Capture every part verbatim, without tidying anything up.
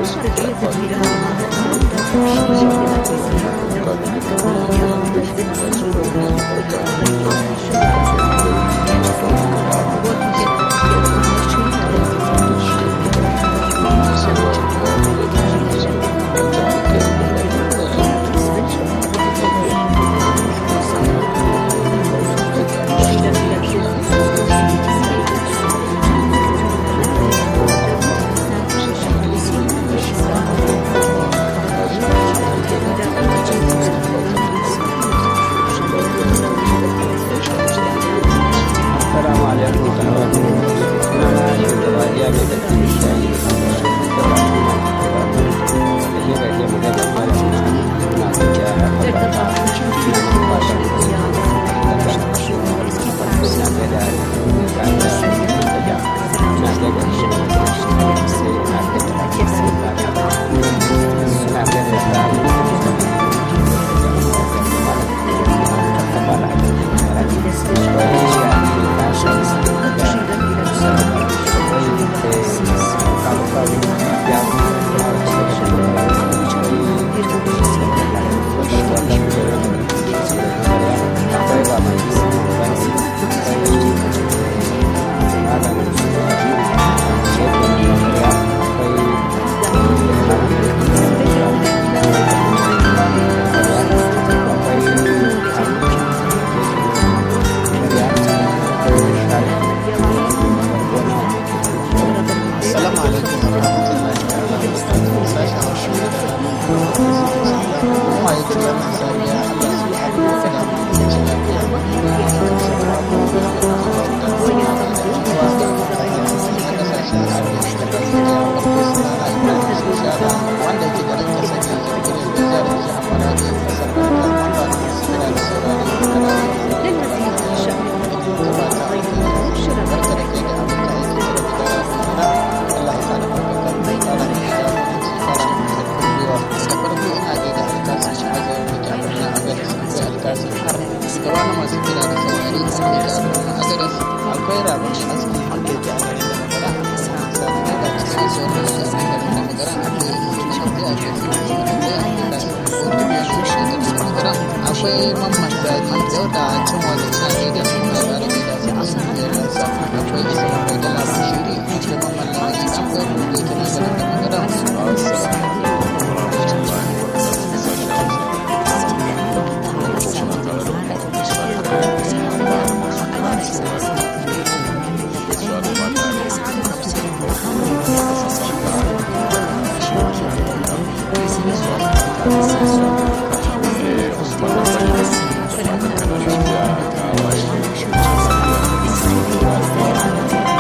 Usman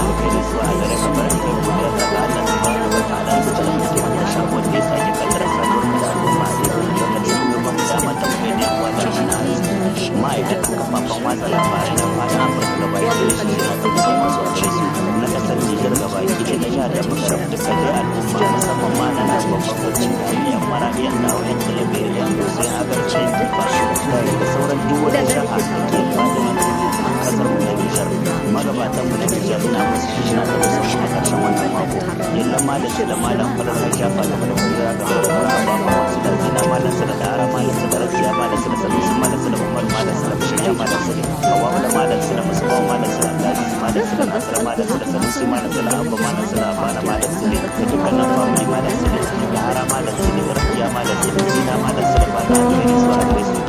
alkhairi su a gare ka bar da godiya ta ga Allah subhanahu wa ta'ala da cikin mutum da shago da ya sake kaddara sabuwar da al'umma da ya yi da cikin gaban da dama ta kai da yawa da ana ma'aikatan kafafen watsa labarai na fata Afirka gaba ɗaya da shi na tabbatar masu adresu na kasar Nijar gaba ɗaya da jihar da Bashar dukkan da al'umma musamman ma na nan babban gwamnatin tarayya Maradiyan da wajen Talabiyar sai a garce Tufa da sauran duk wata jaha da ke fadin kasar mu na Nijar magabatan mu na Nijar ina musu shi na da musamman a ƙarshen wannan mako yalla malam da malam farar da shafa da da kuma ga fara ba ba su da zina malam sa da dara malam sa da rasiya malam sa da sanusi malam sa da umar malam sa da bashiriya malam sa da kawa da malam sa da musuba malam sa da abdulaziz malam sa da nasara malam sa da sanusi malam sa da abba malam sa da abana malam sa da dukkanin family malam sa da dara malam sa da rasiya malam sa da zina malam sa da fata da su a gare su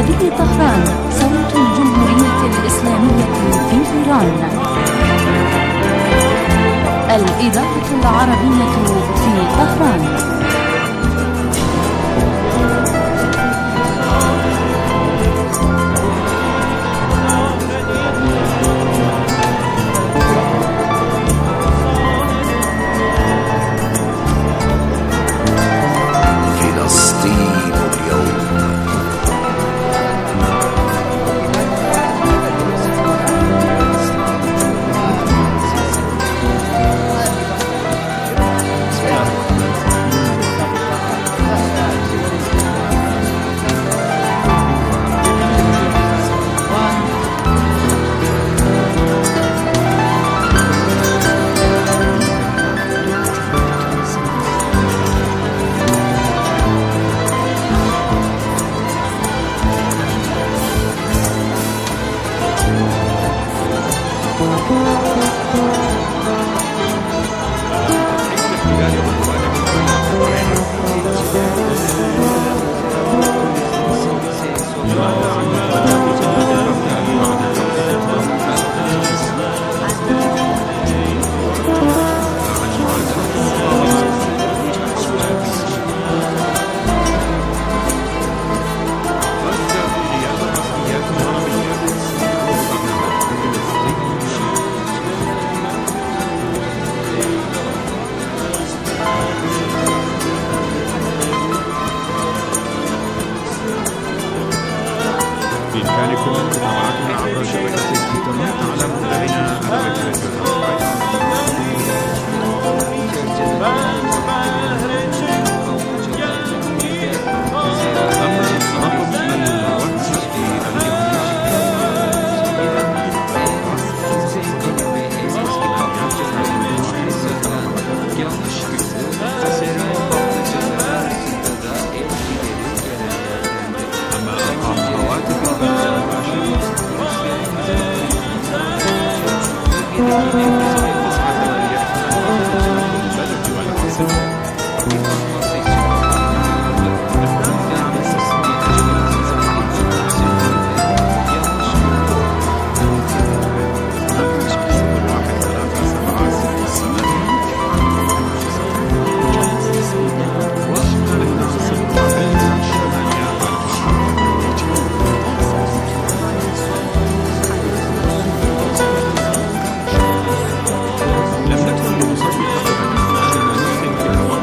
هذه طهران، صوت الجمهورية الإسلامية في إيران. الإذاعة العربية في طهران. بإمكانكم متابعتنا عبر شبكة الإنترنت على موقعنا لم نكن لنصدق أبدا أننا نمكن في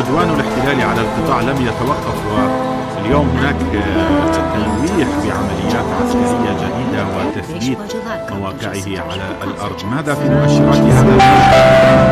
عدوان الاحتلال على القطاع لم يتوقف، واليوم هناك تلويح بعمليات عسكرية جديدة وتثبيت مواقعه على الأرض. ماذا في مؤشرات هذا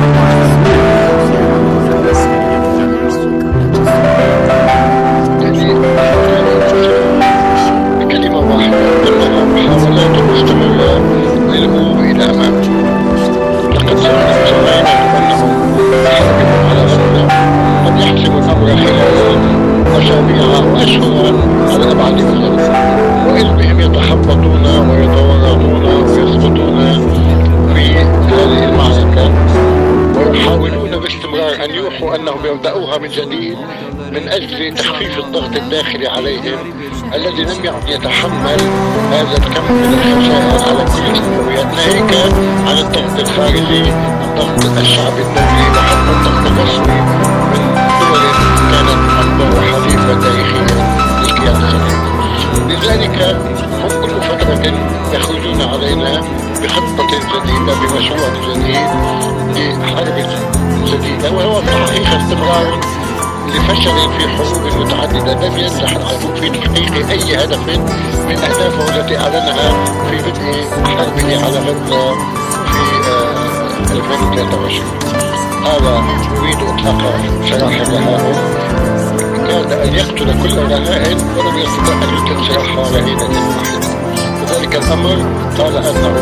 بكلمة واحدة أنها محاولات مستمرة للمرور إلى أمام. لقد سمعنا أنه يحكم على سنة قد يحسم الأمر خلال أسابيع وأشهر على أبعد مدى، وإذ بهم يتخبطون ويتورطون ويثبتون في هذه المعركة ويحاولون باستمرار أن يوحوا أنهم يبدأوها من جديد من أجل تخفيف الضغط الداخلي عليهم الذي لم يعد يتحمل هذا الكم من الخسائر على كل المستويات، ناهيك عن الضغط الخارجي، الضغط الشعبي الدولي، وحتى الضغط الرسمي من دول كانت أكبر وحليفة تاريخيا للكيان الصهيوني. لذلك هم كل فترة يخرجون علينا بخطة جديدة، بمشروع جديد، بحرب جديدة، وهو في الحقيقة استمرار لفشل في حروب متعددة لم ينجح العدو في تحقيق أي هدف من أهدافه التي أعلنها في بدء حربه على غزة في ألفين وثلاثة وعشرين. قال يريد إطلاق سراح الرهائن، كاد أن يقتل كل رهائن ولم يستطع أن يقتل سراح رهينة واحدة. وذلك الأمر قال أنه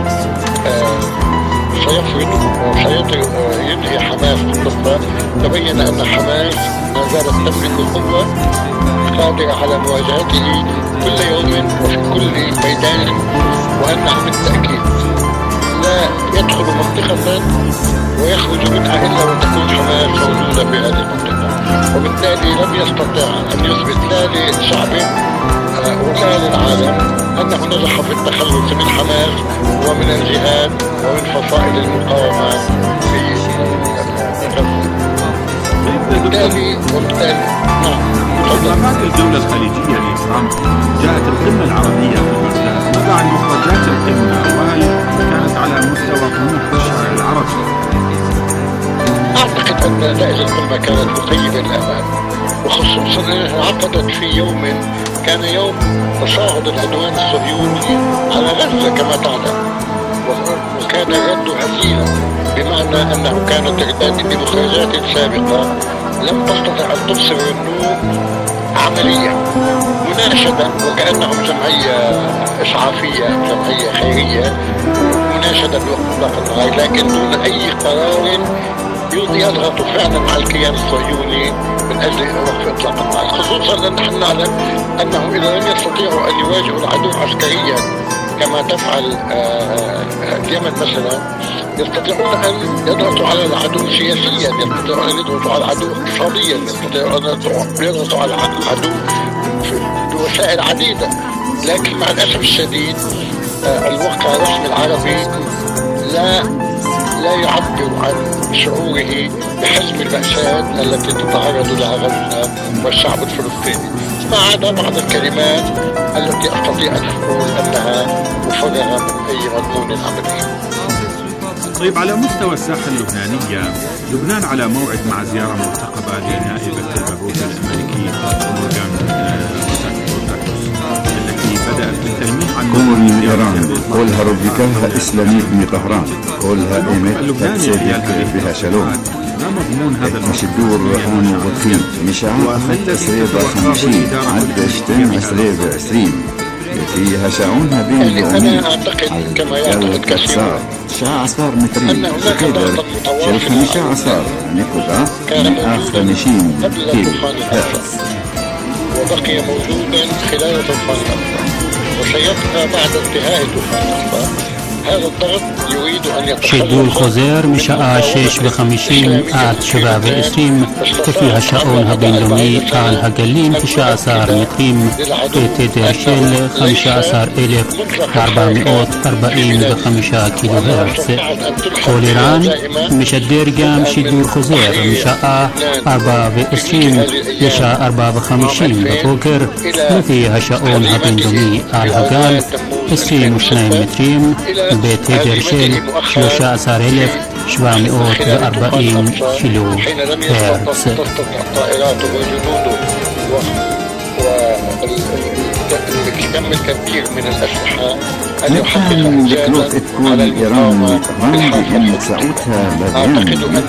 سيفرض وسينهي حماس بالضبط. تبين أن حماس ما زالت تملك قوة قادرة على مواجهته كل يوم وفي كل ميدان، وأنه بالتأكيد لا يدخل منطقة ويخرج منها إلا وتكون حماس موجودة في هذه المنطقة، وبالتالي لم يستطع أن يثبت لا لشعبه ولا للعالم أنه نجح في التخلص من حماس ومن الجهاد ومن فصائل المقاومة في غزة. وبالتالي وبالتالي نعم. إطلاقات الجولة الخليجية لترامب جاءت القمة العربية في بغداد، ماذا عن مخرجات القمة وهل كانت على مستوى طموح الشارع العربي؟ أعتقد أن نتائج القمة كانت مخيبة للآمال، وخصوصا أنها عقدت في يوم كان يوم تصاعد العدوان الصهيوني على غزة كما تعلم، وكان الرد هزيلا، بمعنى أنه كان ترداد بمخرجات سابقة لم تستطع أن تبصر النور عمليا مناشدة، وكأنهم جمعية إسعافية، جمعية خيرية مناشدة بإطلاق النار، لكن دون أي قرار يضغط فعلا على الكيان الصهيوني من أجل وقف إطلاق النار، خصوصا أن نحن نعلم أنه إذا لم يستطيعوا أن يواجهوا العدو عسكريا كما تفعل اليمن مثلا، يستطيعون أن يضغطوا على العدو سياسيا، يستطيعون أن يضغطوا على العدو اقتصاديا، يستطيعون أن يضغطوا على العدو بوسائل عديدة. لكن مع الأسف الشديد الواقع الرسمي العربي لا لا يعبر عن شعوره بحجم المأساة التي تتعرض لها غزة والشعب الفلسطيني، ما عدا بعض الكلمات التي أستطيع أن أقول أنها مفرغة من أي مضمون عملي. طيب، على مستوى الساحة اللبنانية، لبنان على موعد مع زيارة مرتقبة لنائبة المبعوث الأمريكي مورغان التي بدأت بالتلميح عن كل من إيران كلها ربكاها إسلامية من طهران كلها إيمت تتسيدك بها شلوم مش الدور هون وغطفين مش عارفة سريبة خمسين عدشتين سريبة عشرين فيها شعونها بين الأمين على الكسار شاع عصار مترين وكدر شرف خمشة عصار نكودا من آخر مشين كيلو وبقي موجودا خلال طوفان الأقصى وسيبقى بعد انتهاء طوفان الأقصى. هذا الضغط يريد أن يتخلص شدول خزير مشاء شيش بخمشين آت شباب إسريم كفيها شاؤون هبينلومي آل هقلين تشاء صار متريم تدرشل خمشة صار إلف أربعمائة أربعين بخمشة كيلو هرتز. كوليران مشدير قام شدول خزير مشاء أربعة بإسريم مشاء أربعة بخمشين بفوكر وفيها شاؤون هبينلومي آل هقال إسريم وشنين متريم بتدرشل شلوشة عصار إلف سبعمائة وأربعين كيلو هرتز. الطائرات وجنوده والكم الكبير من الأسلحة أن يحقق إنجازا على المقاومة بالحافة أعتقد أن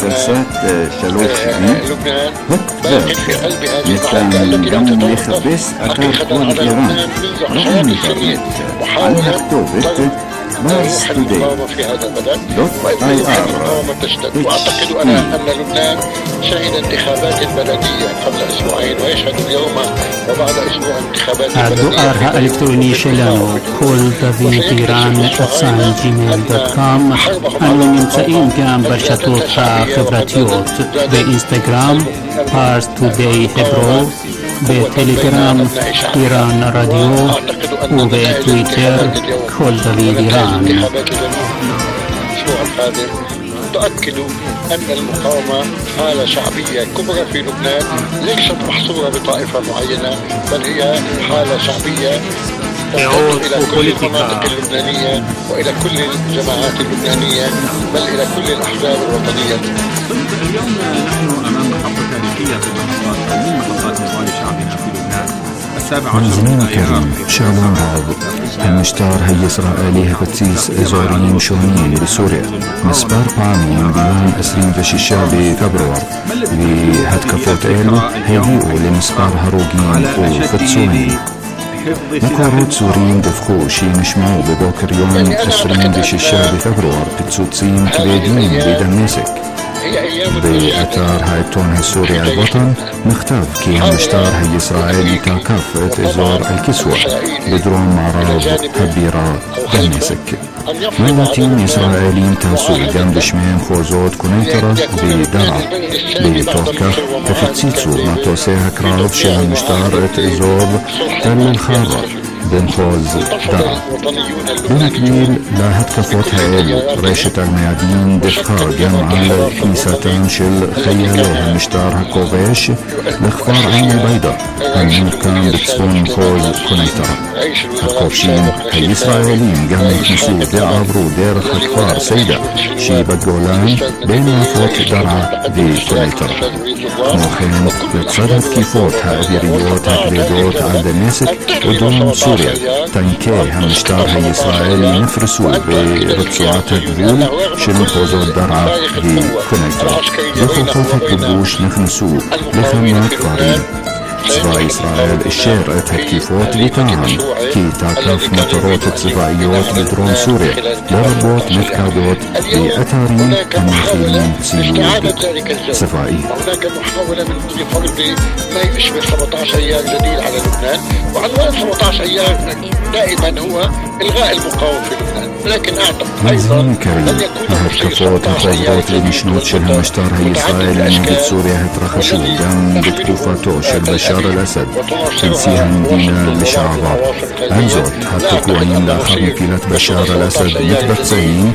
لبنان باقٍ في قلب هذه المعركة التي لم تتوقف حقيقة على لبنان منذ عشرات السنين محاولة ضرب روح المقاومة في هذا البلد وإذن روح المقاومة تشتد. وأعتقد أنا أن لبنان شهد انتخابات بلدية قبل أسبوعين ويشهد اليوم وبعد أسبوع انتخابات הדואר האלקטרוני שלנו כל דוד איראן אצן ג'ימייל דוט קום. אנו נמצאים גם ברשתות החברתיות באינסטגרם פארס טודיי hebro, בטלגרם איראן רדיו ובטוויטר כל דוד איראן. تؤكد أن المقاومة حالة شعبية كبرى في لبنان ليست محصورة بطائفة معينة بل هي حالة شعبية تمتد إلى كل المناطق اللبنانية وإلى كل الجماعات اللبنانية بل إلى كل الأحزاب الوطنية. اليوم نحن أمام محطة تاريخية في محطات من محطات نضال شعبنا في لبنان. مزمين كريم شالون هذا المشتار هي إسرائيلي هبتسيس إزوريين شونين بسوريا مسبار بامين بيان أسرين بشيشة بفبروار بهتكفوت إيلو هيديقوا لمسبار هروجين وفتسوين مقارات سوريين دفقوا شي مشمعوا بباكر يوم أسرين بشيشة بفبروار بتسوتسين كبيدين بدمسك بأثار هايتون السوري الوطن نختار كي المشتار هي إسرائيل كافة إزار الكسوة بدرون معرض كبيرة دمسك ملاتين إسرائيليين تاسو جنب شمين خوزوت كونيترا بدرع بتوكخ تفتسيتسو ما توسيها كراف شي المشتار إزار تل الخارة بنخوز درع بنكميل لا هتكفوت هايلو ريشة الميادين دفقا جمع كيساتان شل خيالوها مشتار هكوفيش لخفار عين البيضة هنموت كان بتسون خوز كونيترا هكوفشين هي إسرائيليين جمع كيسو بعبرو دير خكفار سيدة شي بجولان بين فوت درع دي كونيترا موخين بتصدد كيفوت هابيريوت هكليدوت على دمسك ودون سوريا تنكي همشتار هي إسرائيل نفرسوا برצועת הגבול של מחוזות דרעה וקונקטור. בכוחות הכיבוש נכנסו לכמה כפרים. צבא ישראל אישר את התקיפות וטען כי תקף מטרות צבאיות בדרום סוריה, לרבות מפקדות באתרים המכילים ציוד צבאי. هناك محاولة من فرض ما يشبه سبعة عشر أيار جديد على لبنان، وعنوان سبعة عشر أيار دائما هو إلغاء المقاومة في لبنان، لكن أعتقد أيضا لن يكون ההתקפות החוזרות ונשנות של המשטר הישראלי נגד סוריה התרחשו גם בתקופתו של בשאר אל-אסד, נשיא המדינה לשעבר. עם זאת, התקועים לאחר נפילת בשאר אל-אסד מתבצעים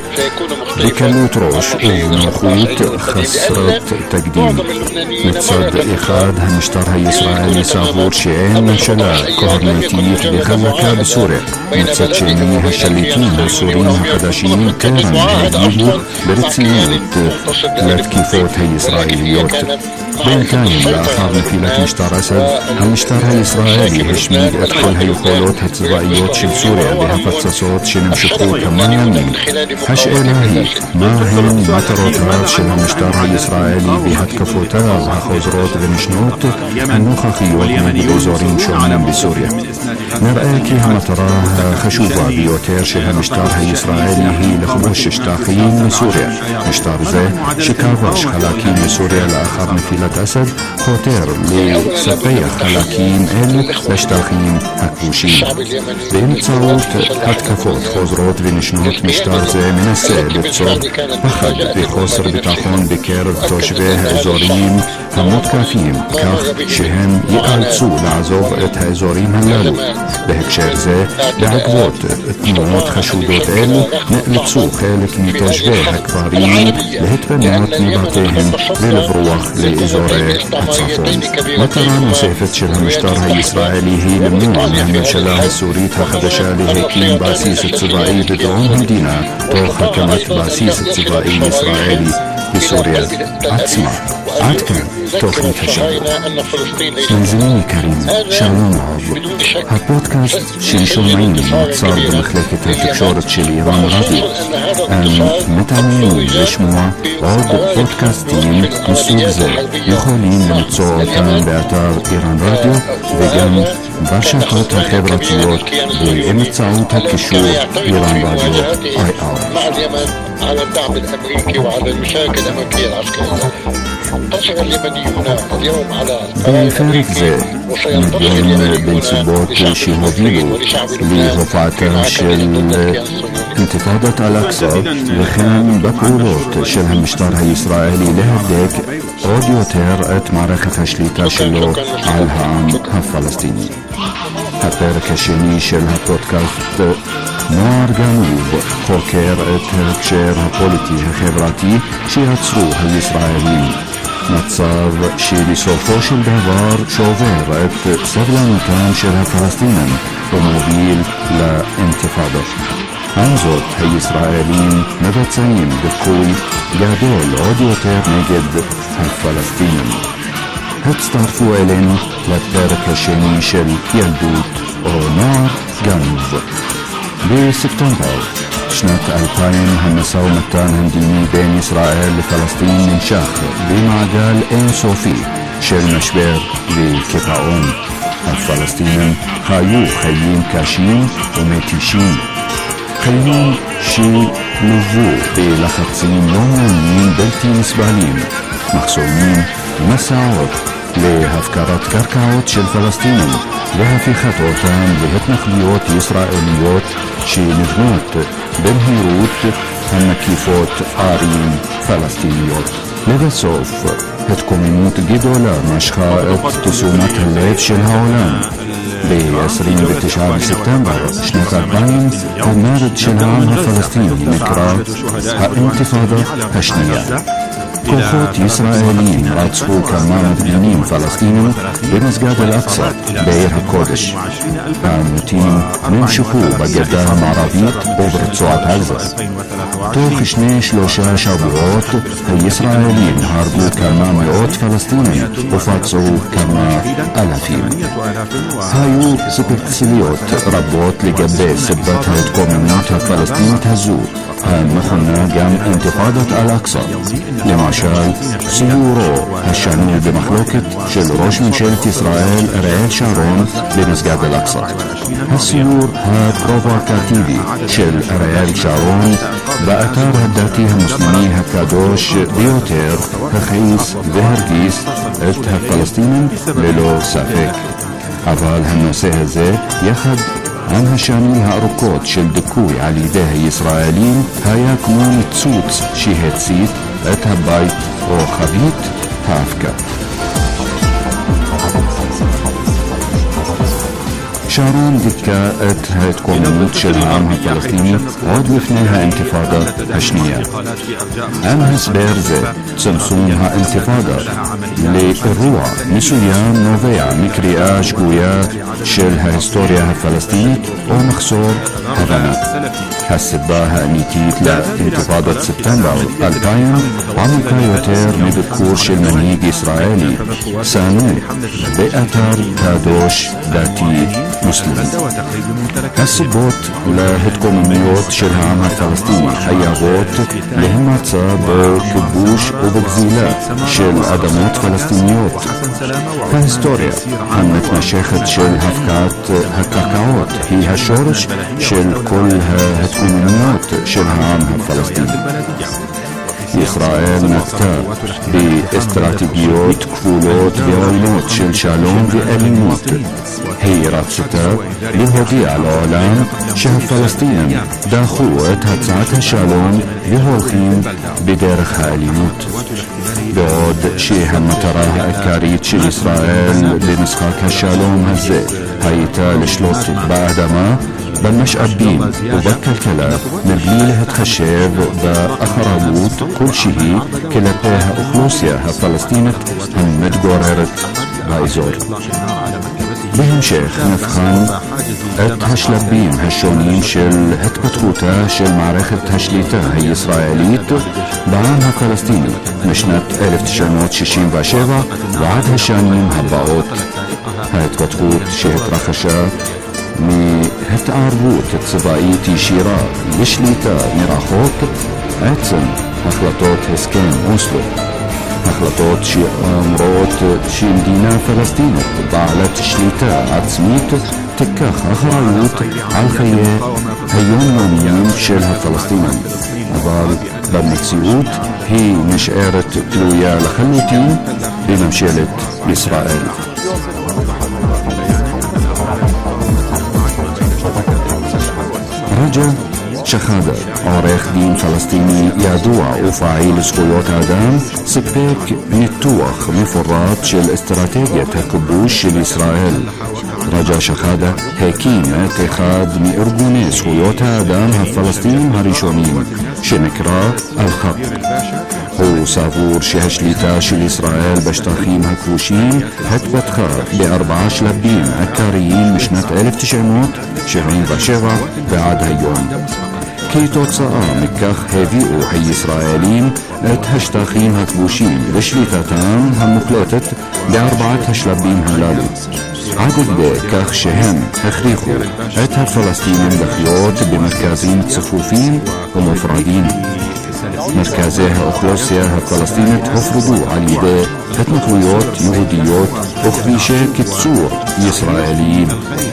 בקלות ראש ובנוחות חסרת תקדים. מצד אחד, המשטר הישראלי סבור שאין ממשלה קוהרנטית וחזקה בסוריה. מצד שני, השליטים הסורים החדשים טרם הגיבו ברצינות לתקיפות הישראליות. בינתיים, לאחר נפילת משטר אסד, המשטר הישראלי השמיד את כל היכולות הצבאיות של סוריה בהפצצות שנמשכו כמה ימים. השאלה היא, מה הן מטרותיו של המשטר הישראלי בהתקפותיו החוזרות ונשנות הנוכחיות נגד אזורים שונים בסוריה? נראה כי המטרה החשובה ביותר של המשטר הישראלי היא לכבוש שטחים מסוריה. משטר זה, שכבש חלקים מסוריה לאחר נפילת אסד, חותר לספח חלקים אלו לשטחים הכבושים. באמצעות התקפות חוזרות ונשנות, משטר זה מנסה ליצור פחד וחוסר ביטחון בקרב תושבי האזורים המותקפים, כך שהם ייאלצו לעזוב את האזורים הללו. בהקשר זה, בעקבות תנועות חשודות אלו, נאלצו חלק מתושבי הכפרים להתפנות מבתיהם ולברוח לאזורי הצפון. מטרה נוספת של המשטר הישראלי היא למנוע מהממשלה הסורית החדשה להקים בסיס צבאי בדרום המדינה, תוך הקמת בסיס צבאי ישראלי בסוריה עצמה. עד כאן תוכנית השבוע. מאזינים יקרים, שלום רב. הפודקאסט ששומעים נוצר במחלקת התקשורת של איראן רדיו. מתעניינים לשמוע עוד פודקאסטים מסוג זה. יכולים למצוא אותם באתר איראן רדיו וגם ברשתות החברתיות באמצעות הקישור איראן רדיו איי אר. على الدعم الأمريكي وعلى المشاكل الأمريكية العسكرية. تصل اليمنيون اليوم على בפרק זה נדון בנסיבות שהובילו להופעתה של אינתיפאדת אל-אקצא וכן בפעולות של המשטר הישראלי להדק עוד יותר את מערכת השליטה שלו על העם הפלסטיני. הפרק השני של הפודקאסט נוער גנוב חוקר את ההקשר הפוליטי החברתי שיצרו הישראלים, מצב שבסופו של דבר שובר את סבלנותם של הפלסטינים ומוביל לאינתיפאדה. עם זאת, הישראלים מבצעים דיכוי גדול עוד יותר נגד הפלסטינים. הצטרפו אלינו לפרק השני של ילדות או נוער גנוב. בספטמבר שנת אלפיים המשא ומתן המדיני בין ישראל לפלסטין נמשך במעגל אינסופי של משבר וקיפאון. הפלסטינים חיו חיים קשים ומתישים, חיים שלוו בלחצים יומיומיים בלתי נסבלים, מחסומים, מסעות להפקרת קרקעות של פלסטינים והפיכת אותם להתנחלויות ישראליות שנבנות במהירות המקיפות ערים פלסטיניות. לבסוף, התקוממות גדולה משכה את תשומת הלב של העולם. ב-עשרים ותשעה בספטמבר שנת אלפיים המרד של העם הפלסטיני נקרא האינתיפאדה השנייה. כוחות ישראלים רצחו כמה מפגינים פלסטינים במסגד אל-אקצא בעיר הקודש. העימותים נמשכו בגדה המערבית וברצועת עזה. תוך שני שלושה שבועות הישראלים הרגו כמה מאות פלסטינים ופצעו כמה אלפים. היו ספקולציות רבות לגבי סיבת ההתקוממות הפלסטינית הזו, המכונה גם אינתיפאדת אל-אקצא. למשל, סיורו השנוי במחלוקת של ראש ממשלת ישראל אריאל שרון במסגד אל-אקצא. הסיור הפרובוקטיבי של אריאל שרון באתר הדתי המוסלמי הקדוש ביותר הכעיס והרגיז את הפלסטינים ללא ספק. אבל הנושא הזה, יחד עם השנים הארוכות של דיכוי על ידי הישראלים, היה כמו ניצוץ שהצית את הבית או חבית האבקה. שרון דיכא את ההתקוממות של העם הפלסטיני עוד לפני האינתיפאדה השנייה. עם הסבר זה, צמצום האינתיפאדה לאירוע מסוים נובע מקריאה שגויה של ההיסטוריה הפלסטינית או מחסור הבנה. הסיבה האמיתית לאינתיפאדת ספטמבר אלפיים עמוקה יותר מביקור של מנהיג ישראלי סאנו באתר קדוש דתי מוסלמי. הסיבות להתקוממויות של העם הפלסטיני חייבות להימצא בכיבוש ובגזילה של אדמות פלסטיניות. ההיסטוריה המתמשכת של הפקעת הקרקעות היא השורש של כל ההתקוממויות של העם הפלסטיני. ישראל נקטה באסטרטגיות כפולות ועוינות של שלום ואלימות. היא רצתה להודיע לעולם שהפלסטינים דחו את הצעת השלום והולכים בדרך האלימות. בעוד שהמטרה העיקרית של ישראל במשחק השלום הזה הייתה לשלוט באדמה, במשאבים ובכלכלה, מבלי להתחשב באחריות כלשהי כלפי האוכלוסייה הפלסטינית המתגוררת באזור. בהמשך נבחן את השלבים השונים של התפתחותה של מערכת השליטה הישראלית בעם הפלסטיני משנת אלף תשע מאות שישים ושבע ועד השנים הבאות. ההתפתחות שהתרחשה מהתערבות צבאית ישירה לשליטה מרחוק, עצם החלטות הסכם אוסלו, החלטות שאומרות שמדינה פלסטינית בעלת שליטה עצמית תיקח אחריות על חיי היומיומיים של הפלסטינים, אבל במציאות היא נשארת תלויה לחלוטין בממשלת ישראל. רג'א שחאדה, עורך דין פלסטיני ידוע ופעיל זכויות האדם, סיפק ניתוח מפורט של אסטרטגיית הכיבוש של ישראל. רג'א שחאדה הקים את אחד מארגוני זכויות האדם הפלסטינים הראשונים, שנקרא אל-חאק. הוא סבור שהשליטה של ישראל בשטחים הכבושים התפתחה בארבעה שלבים עיקריים משנת אלף תשע מאות שבעים ושבע ועד היום. כתוצאה מכך הביאו הישראלים את השטחים הכבושים לשליטתם המוחלטת בארבעת השלבים הללו, עד כדי כך שהם הכריחו את הפלסטינים לחיות במרכזים צפופים ומופרדים. מרכזי האוכלוסייה הפלסטינית הופרדו על ידי התנחלויות יהודיות וכבישי קיצור ישראליים.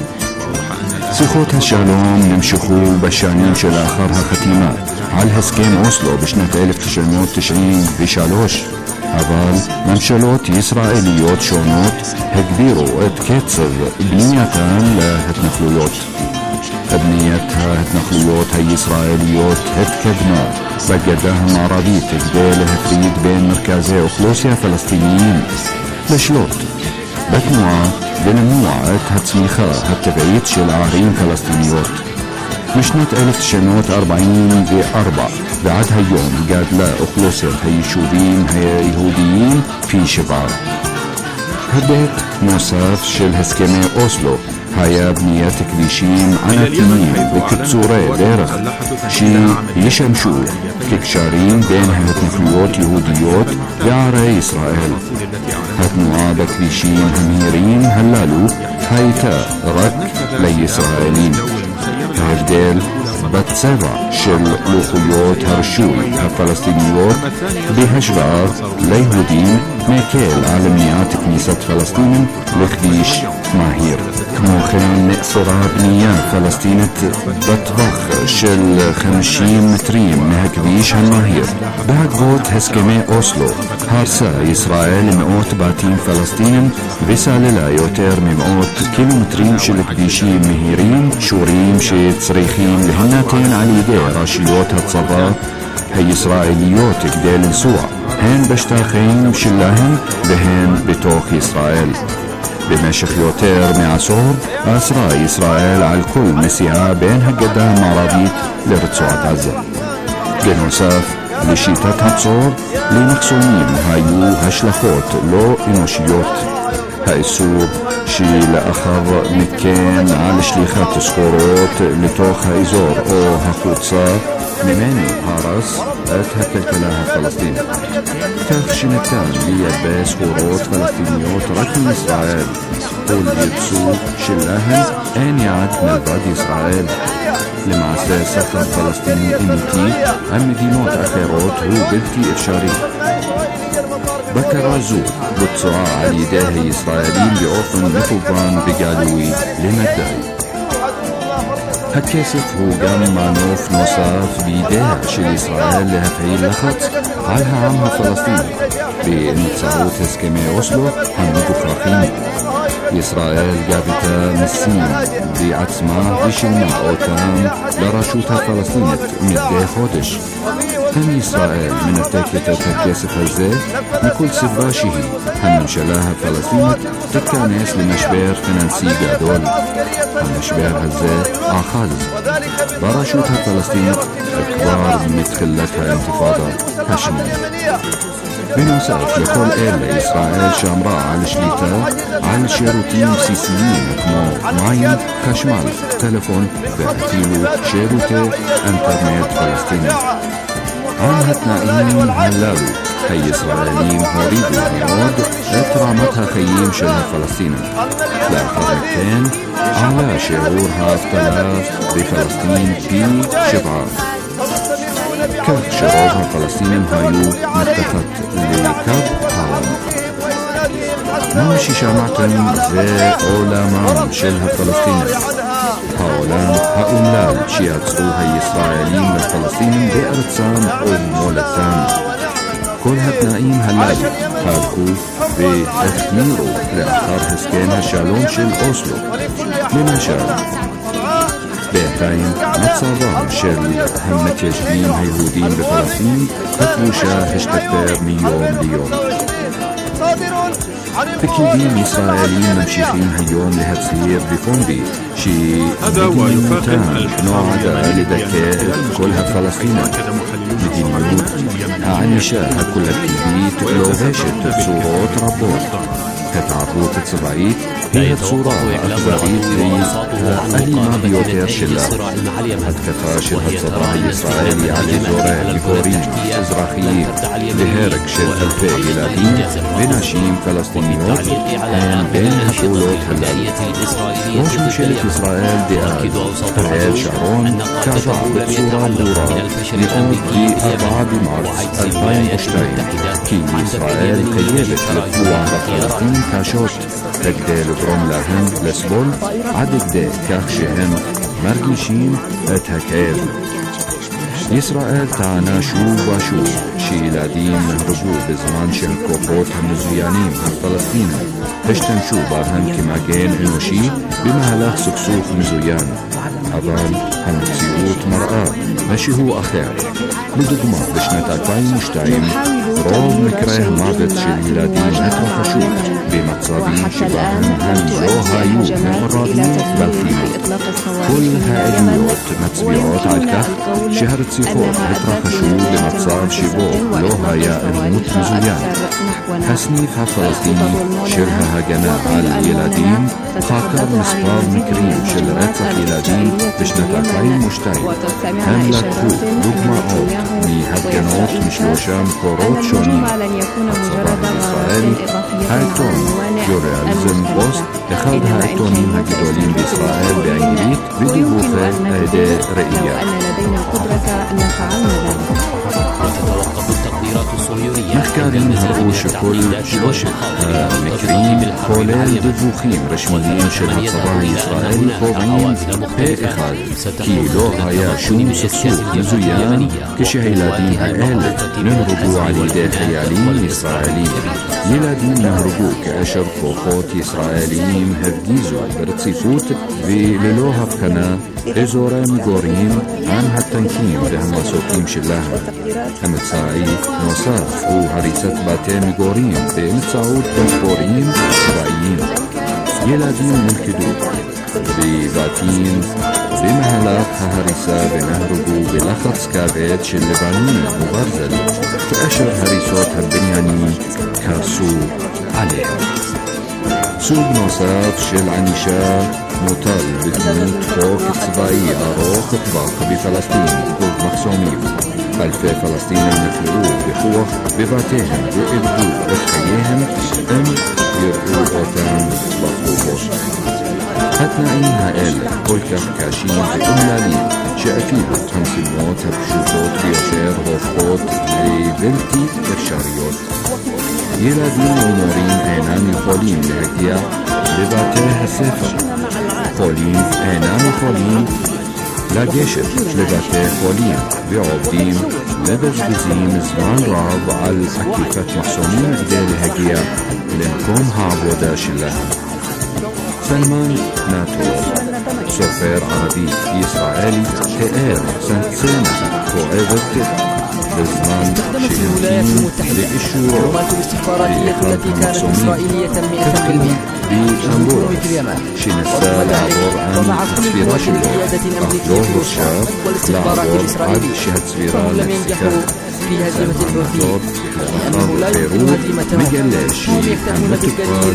שיחות השלום נמשכו בשנים שלאחר החתימה על הסכם אוסלו בשנת אלף תשע מאות תשעים ושלוש, אבל ממשלות ישראליות שונות הגבירו את קצב בנייתן להתנחלויות. בניית ההתנחלויות הישראליות התקדמה בגדה המערבית כדי להפריד בין מרכזי אוכלוסייה פלסטיניים, לשלוט בתנועה ולמנוע את הצמיחה הטבעית של הערים פלסטיניות. משנת אלף תשע מאות ארבעים וארבע ועד היום גדלה אוכלוסיית היישובים היהודיים פי שבעה. היבט נוסף של הסכמי אוסלו היה בניית כבישים ענקיים וקיצורי דרך שישמשו כקשרים בין ההתנחלויות יהודיות וערי ישראל. התנועה בכבישים המהירים הללו הייתה רק לישראלים. ההבדל בצבע של לוחיות הרשוי הפלסטיניות בהשוואה ליהודים מקל על מניעת כניסת פלסטינים לכביש מהיר. כמו כן נאסרה בנייה פלסטינית בטווח של חמישים מטרים מהכביש המהיר. בעקבות הסכמי אוסלו הרסה ישראל מאות בתים פלסטינים וסללה יותר ממאות קילומטרים של כבישים מהירים שורים שצריכים להינתן על ידי רשויות הצבא הישראליות כדי לנסוע הן בשטחים שלהם והן בתוך ישראל. במשך יותר מעשור אסרה ישראל על כל נסיעה בין הגדה המערבית לרצועת עזה. בנוסף לשיטת המצור, למחסומים היו השלכות לא אנושיות. האיסור שלאחר מכן על שליחת סחורות לתוך האזור או החוצה ממנו הרס את הכלכלה הפלסטינית, כך שניתן לייבא סחורות פלסטיניות רק מישראל, ולייצוא שלהם אין יעד מלבד ישראל. למעשה סחר פלסטיני אמיתי עם מדינות אחרות הוא בלתי אפשרי. בקרה זו בוצעה על ידי הישראלים באופן מכוון וגלוי למדי. הכסף הוא גם מנוף נוסף בידיה של ישראל להפעיל לחץ על העם הפלסטיני באמצעות הסכמי אוסלו המגוחכים. ישראל גבתה מיסים בעצמה ושילמה אותם לרשות הפלסטינית מדי חודש. אם ישראל מנתקת את הכסף הזה מכל סיבה שהיא, הממשלה הפלסטינית תתכנס למשבר פיננסי גדול. המשבר הזה אחז ברשות הפלסטינית כבר מתחילת האינתיפאדה השנייה. בנוסף לכל אלה, ישראל שמרה על שליטה על שירותים בסיסיים כמו מים, חשמל, טלפון ואפילו שירותי אינטרנט פלסטיניים. על התנאים הללו הישראלים הורידו מאוד את רמת החיים של הפלסטינים. לאחר מכן עלה שיעור האבטלה בפלסטין פי שבעה. כך שרוב הפלסטינים היו מתחת לקו העוני. מה ששמעתם זה עולמם של הפלסטינים. העולם האומלל שיצרו הישראלים לפלסטינים בארצם ובמולדתם. כל התנאים הללו הלכו והחמירו לאחר הסכם השלום של אוסלו. למשל, בינתיים מצבם של המתיישבים היהודים בפלסטין הכבושה השתפר מיום ליום. פקידים ישראלים ממשיכים היום להצהיר בפומבי שמדיניותם נועדה לדכא את כל הפלסטינים. מדיניות הענישה הקולקטיבית לובשת צורות רבות. התערבות הצבאית היא הצורה האכזרית והאלימה ביותר שלה. התקפה של הצבא הישראלי על אזורי גיבורים אזרחיים והרג של אלפי ילדים ונשים פלסטיניות הן בין הפעולות הללו. ראש ממשלת ישראל דאז אריאל שרון קבע בצורה ברורה מאוד ב-ארבעה במרץ אלפיים ושתיים כי ישראל חייבת לפגוע בפלסטינים קשות כדי לגרום להם לסבול עד כדי כך שהם מרגישים את הכאב. ישראל טענה שוב ושוב שילדים נהרגו בזמן שהכוחות המזוינים הפלסטינים השתמשו בהם כמגן אנושי במהלך סכסוך מזוין. אבל המציאות מראה משהו אחר. לדוגמה, בשנת אלפיים ושתיים רוב מקרי המוות של ילדים התרחשו במצבים שבהם הם לא היו מעורבים בפיגוע. כל העדויות מצביעות על כך שהרציחות התרחשו במצב שבו לא היה אלימות מזוין. הסניף הפלסטיני של ההגנה על ילדים חקר מספר מקרים של רצח ילדים בשנת אלפיים ושתיים. הם לקחו דוגמאות מהפגנות משלושה מקורות שונים. הצבא הישראלי, העיתון ג'ורנליזם פוסט, אחד העיתונים הגדולים בישראל באנגלית ודיווחי עדי ראייה. מחקרים הראו שכל שלושת המקרים כולל דיווחים רשמיים של הצבא הישראלי קובעים פה אחד כי לא היה שום סכסוך מזוין כשהילדים האלה נהרגו על ידי חיילים ישראלים. ילדים נהרגו כאשר כוחות ישראליים הפגיזו ברציפות וללא הבחנה אזורי מגורים עם הטנקים והמסוקים שלהם. אמצעי נוסף הוא הריסת בתי מגורים באמצעות דחפורים צבאיים. ילדים נלכדו בבתים במהלך ההריסה ונהרגו בלחץ כבד של לבנים וברזל כאשר הריסות הבניינים קרסו עליהם. סוג נוסף של ענישה מוטל בדמות חוק צבאי ארוך טווח בפלסטין ובמחסומים. אלפי פלסטינים נפלו בכוח בבתיהם ואיבדו את חייהם אם יראו אותם ברחובות. התנאים האלה כל כך קשים ואומללים שאפילו המשימות הפשוטות ביותר הופכות לבלתי אפשריות. ילדים ומורים אינם יכולים להגיע לבתי הספר. חולים אינם יכולים לגשת לבתי חולים ועובדים מבזבזים זמן רב על עקיפת מחסומים כדי להגיע למקום העבודה שלהם. סלמן נאטור, סופר ערבי ישראלי, תיאר סצנה כואבת בזמן שהמתין לאישורו באחד המחסומים תפקיד באמבולנס שנסה לעבור עם הצבירה שלו, אך לא הורשה לעבור עד שהצבירה נפסקה. סלמן לאחר חירום מגלה שהמטופל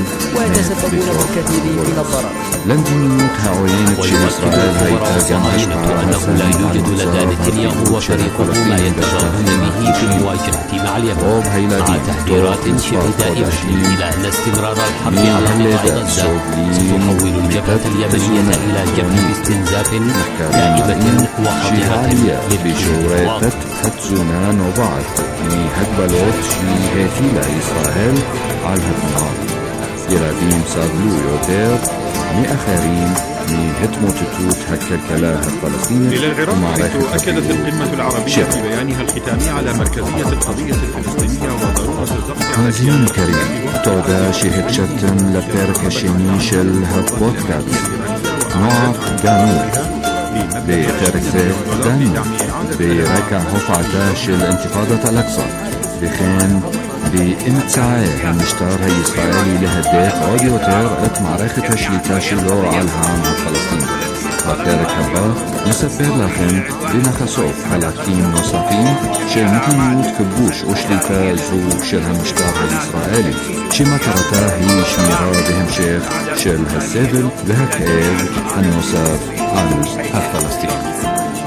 למדיניות העוינת של ישראל הייתה גם השפעה لا يوجد لدى نتنياهو وفريقه ما يتشاغلون به في المواجهة مع اليمن مع تحذيرات شبه دائمة إلى أن استمرار الحرب على قطاع غزة ستحول الجبهة اليمنية إلى جبهة استنزاف دائمة وخطيرة بشورة حتزونا نوبعت מהגבלות שהטילה ישראל על התנועה. ילדים סבלו יותר מאחרים מהתמוטטות הכלכלה הפלסטינית ומערכת أكدت القمة العربية في بيانها الختامي على مركزية القضية الفلسطينية وضرورة الضغط على מאזין יקרים, תודה שהקשבתם לפרק השני של הפודקאסט. נוח גנור. בפרק זה דנו ברקע הופעתה של אינתיפאדת אל-אקצא וכן באמצעי המשטר הישראלי להדק עוד יותר את מערכת השליטה שלו על העם הפלסטיני. בפרק הבא נספר לכם ונחשוף חלקים נוספים של מדיניות כיבוש ושליטה זו של המשטר הישראלי, שמטרתה היא שמירה והמשך של הסבל והכאב הנוסף על הפלסטינים.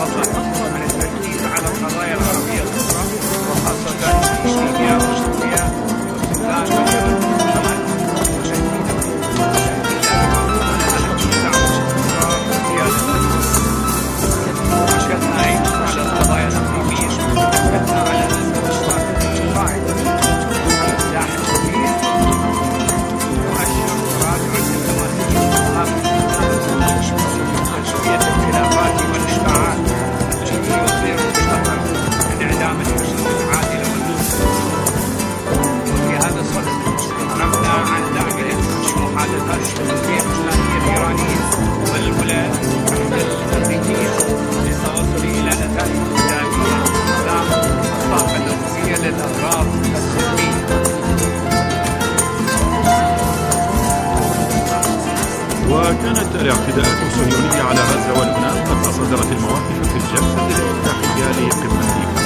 وكانت الاعتداءات الصهيونية على غزة ولبنان قد تصدرت المواقف في الجلسة الافتتاحية لقمة ديفا.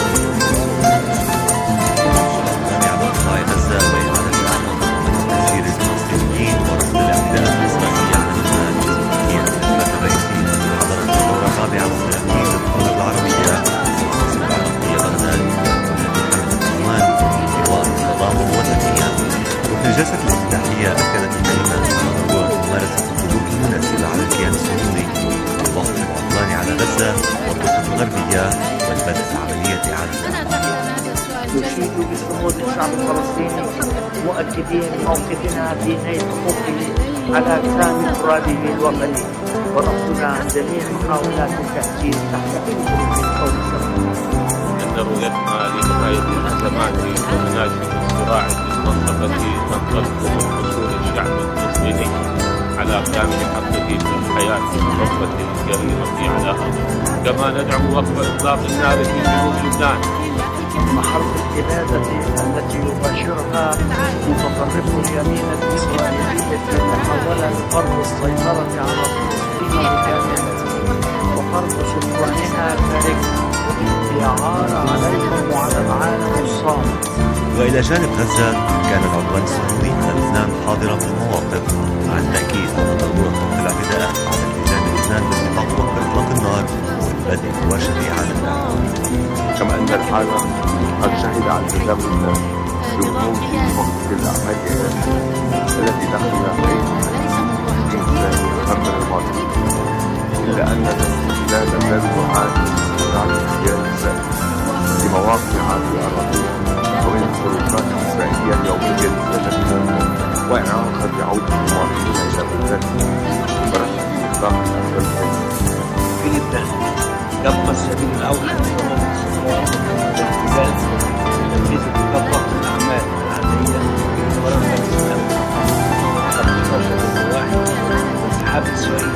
على قطاع غزة وإعادة العمل ضد تهجير الفلسطينيين ورفض الاعتداءات الإسرائيلية على لبنان هي الخلاف الرئيسي في حضرة الدورة الرابعة والثلاثين للدول العربية والمناصب العربية بغداد والتي حملت عنوان حوار التضامن والتنمية. وفي الجلسة الافتتاحية أكدت الكلمة ضرورة ممارسة السلوك المناسب على الكيان الصهيوني والوقف العدواني على غزة والضفة الغربية والبدء بعملية إعادة نشيد بصمود الشعب الفلسطيني مؤكدين موقفنا في نيل حقوقه على كامل تراثه الوطني ورفضنا عن جميع محاولات التأجيل تحت أي ظروف أو سبب. إن رؤيتنا لنهاية الأزمات ومناجم الصراع المنطقة تنطلق من حصول الشعب الفلسطيني على كامل حقه في الحياة والرغبة الكريمة على أرضه. كما ندعو وقف إطلاق النار في جنوب لبنان. حرب الإبادة التي يباشرها متطرف اليمين الإسرائيلي تحول لفرض السيطرة على فلسطين بكاملها وفرض سلطانها الخارجي ليعار عليهم وعلى العالم الصامت. وإلى جانب غزة كان العدوان الصهيوني على لبنان حاضرا في المواقف مع التأكيد على ضرورة وقف الاعتداءات على التزام لبنان باتفاق وقف إطلاق النار والبدء مباشر إعادة العمل. كما أن العالم قد شهد على التزام لبنان بوجود وقف العملية التي دخلنا عليها في نوفمبر الماضي، إلا أن الاستقلال لم يعاني من الاحتلال الإسرائيلي في مواقع العربية ومن الخروجات الإسرائيلية اليومية للبلاد وإعاقة عودة المواطنين إلى بلادهم ورفض إطلاق الأسرى في لبنان. يبقى السبيل الأول والاحتلال تنفيذ ضبط الأعمال العادية ورفع الإسلام تطبيق واحد وانسحاب إسرائيل.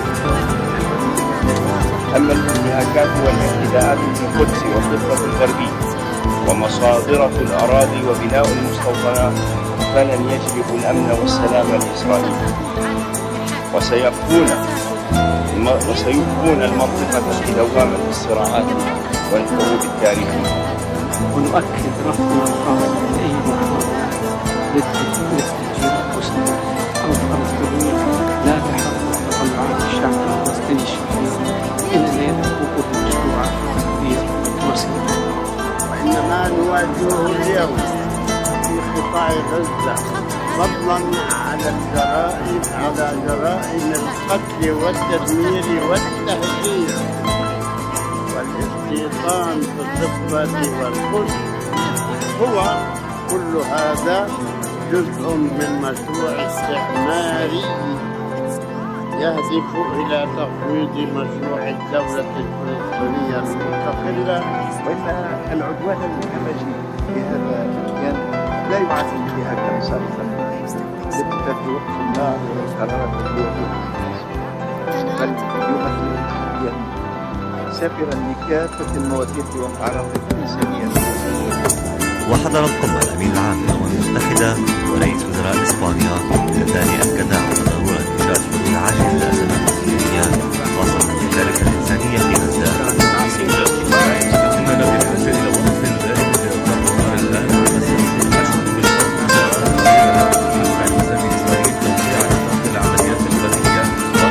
أما الانتهاكات والاعتداءات في القدس والضفة الغربية ومصادرة الأراضي وبناء المستوطنات فلن يجلب الأمن والسلام لإسرائيل، وسيكون وسيبقون المنطقة في دوامة الصراعات والحروب التاريخية. ونؤكد رفضنا القائم لأي محاولة للتفجير القدسي أو الفلسطينيين لا تحقق تطلعات الشعب الفلسطيني الشرعي إلى نيل حقوقه المشروعة في مصر. وإنما نواجهه اليوم في قطاع غزة فضلا على الجرائم على جرائم القتل والتدمير والتهجير والاستيطان في الضفة والقدس، هو كل هذا جزء من مشروع استعماري يهدف إلى تفويض مشروع الدولة الفلسطينية المستقلة. وإن العدوان الهمجي في هذا المكان لا يعد انتهاكا سابقا للتفجير النار والقرارات الدولية، بل يمثل تحديا سافرا لكافة المواقف والأعراف الإنسانية. وحضر القمة الأمين العام للأمم المتحدة ورئيس وزراء إسبانيا اللذان أكدا على ضرورة إيجاد حلول عاجلة للأزمات السورية خاصة ذلك الإنسانية في غزة. إننا بحاجة إلى وقف دائم للضغط الآن على مسألة الحشد بالشرطة في إسرائيل توسيع نطاق العمليات البرية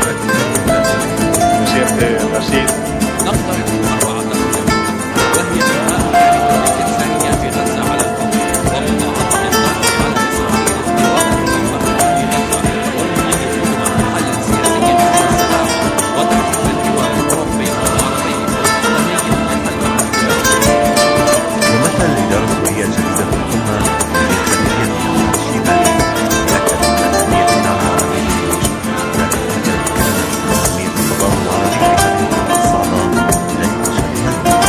وقت نقترب أربعة وهي بناء الإنسانية في غزة على القضية ومضاعفة الضغط على إسرائيل في غزة والمنجزون حلا سياسيا للسلام وتحقيق الحوار الأوروبي والعربي والإسلامي ومثل الإدارة السورية الجديدة في القمة للخليجية الشمالية أكد أهمية الدعم العربي ذلك كانت تسمية التضامن العربي في هذه الفترة الصعبة التي تشهدها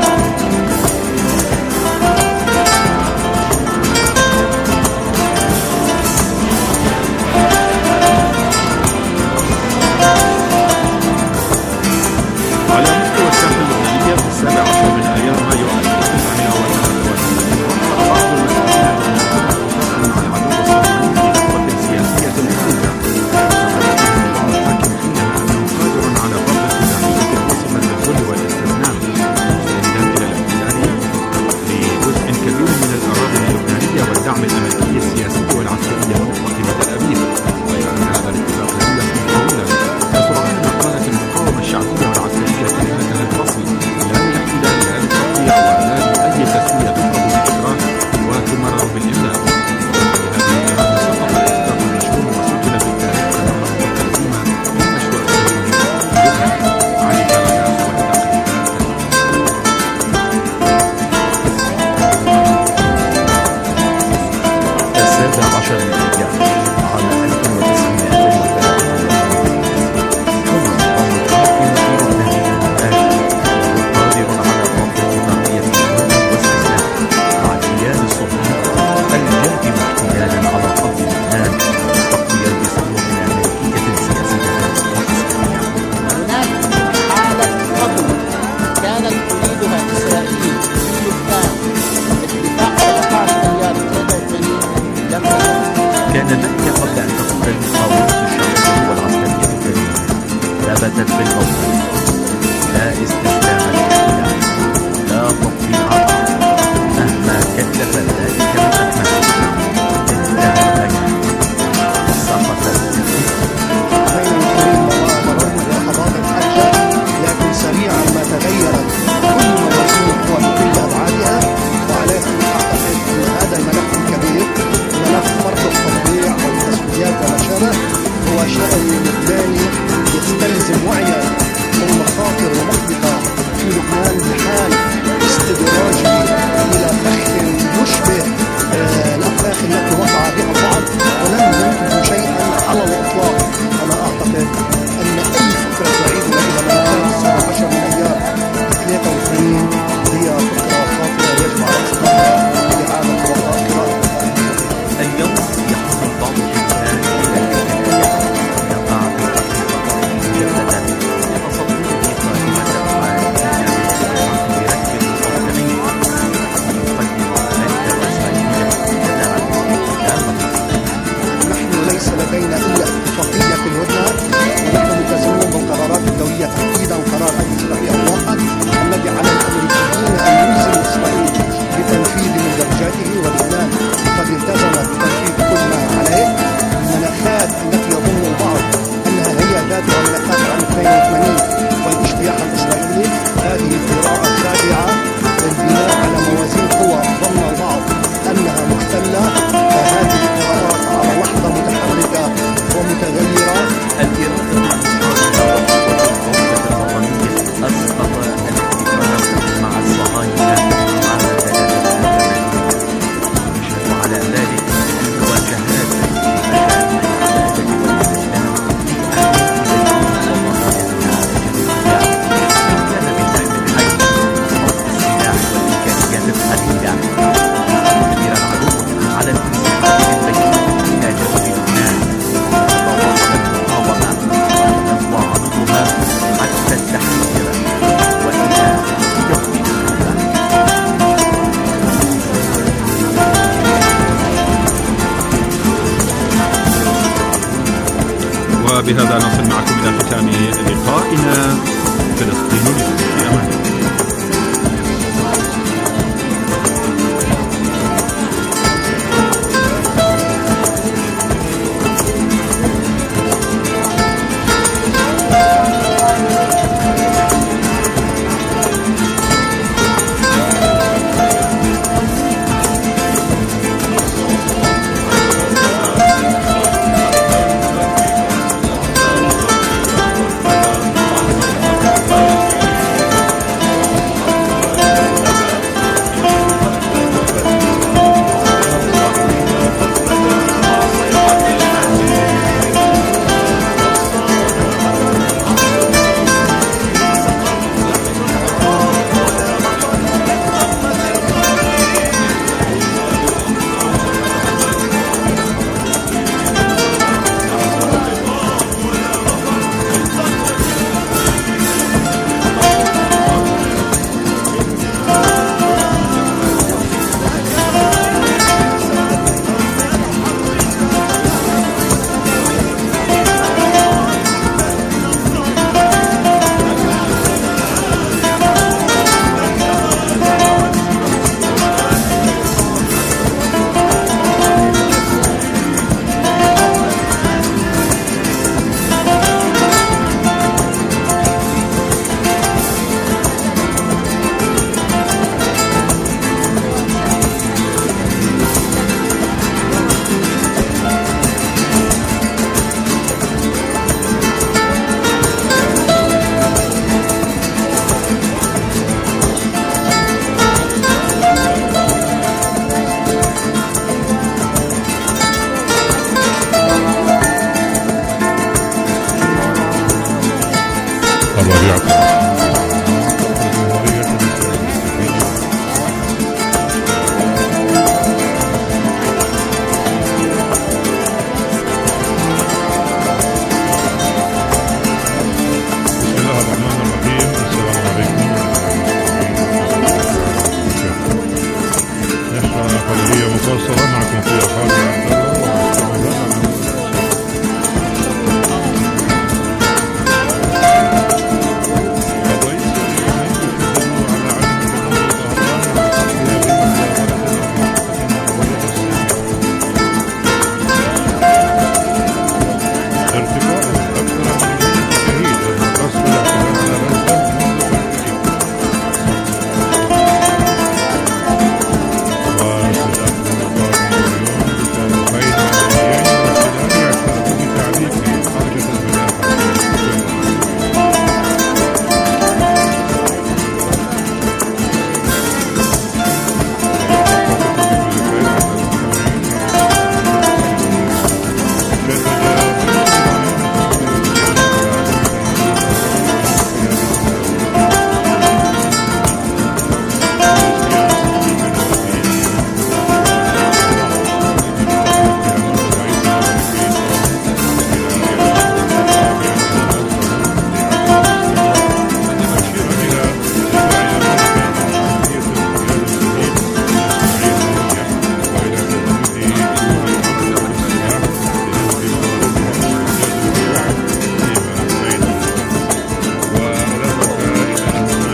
على مستوى الساحة اللبنانية في السابع عشر من آيار مايو ألف وتسعمائة وثلاثة وثمانين بعض المسؤولين عن العدو الصهيوني في خطوة سياسية مخيفة وقالت بعض الحاكم حينها أنه قادر على فرض اتجاهية الوصفة للذل والاستغنام مستندا إلى الاحتلال لجزء كبير من الأراضي اللبنانية والدعم الأمريكي السياسي والعسكري المطلق لتل أبيب، غير أن هذا الاتفاق لم يكن قولا بسرعة ما قالت المقاومة الشعبية والعسكرية كلمة الفصل لا للاحتلال وبهذا نصل معكم إلى ختام لقائنا. فلسطين اليوم.